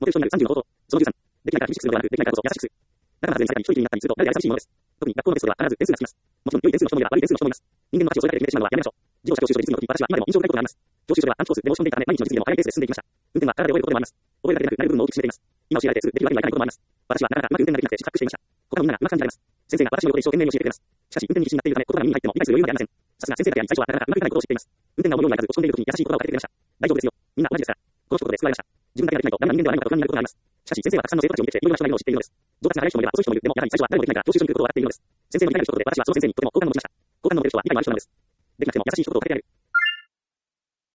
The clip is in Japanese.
目標になる30のこと。その13。できないから厳しくするのではなく、できないからこそ優しくする。だからまず全世界に一人きりになったりすると、誰であれ寂しいものです。特に学校のテストでは必ず点数がつきます。もちろん、良い点数の人もいれば悪い点数の人もいます。人間の価値をそれだけで決めてしまうのはやめましょう。自動車教習所実技の時、私は今でも印象深いことがあります。教習所では短期コース、デモーションデータで毎日の実技でも速いペースで進んでいきました。運転は体で覚えることでもあります。覚えるだけでなく、なる部分も大きく知れています。今教えられてすぐできるわけにはいかないこともあります。私はなかなかうまく運転ができなくて失格していました。他のみんながうまく感じられます。先生が私の横で一生懸命に教えてくれます。しかし、運転に必死になっているため、言葉が耳に入っても理解する余裕までありません。さすが先生だけあり、最初はなかなかうまくいかないことを知っています。運転が思うようにいかず、落ち込んでいる時に優しい言葉をかけてくれました。大丈夫ですよ。みんな同じですから。この一言で救われました。自分だけができないとダメな人間ではないのかと不安になることがあります。しかし、先生はたくさんの生徒たちを見てきて、いろいろな人がいるのを知っているのです。上達が早い人もいれば遅い人もいる。でも、やはり最初は誰もできないから、教習所に来ることを笑っているのです。先生の理解の一言で、私はその先生にとても好感を持ちました。好感の持てる人は理解のある人なのです。できなくても優しい一言をかけてやる。